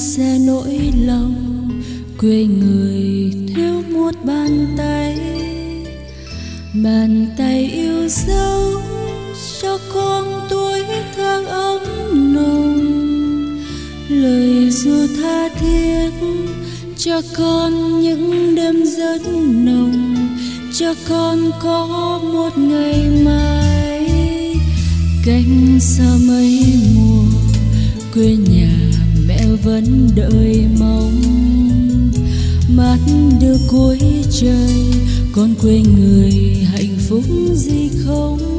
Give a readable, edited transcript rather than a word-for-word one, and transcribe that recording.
xe nỗi lòng, quê người thiếu một bàn tay. Bàn tay yêu dấu cho con tuổi thơ ấm nồng, lời ru tha thiết cho con những đêm rất nồng, cho con có một ngày mai. Cánh xa mấy mùa, quê nhà mẹ vẫn đợi mong. Mắt đưa cuối trời, con quê người hạnh phúc gì không?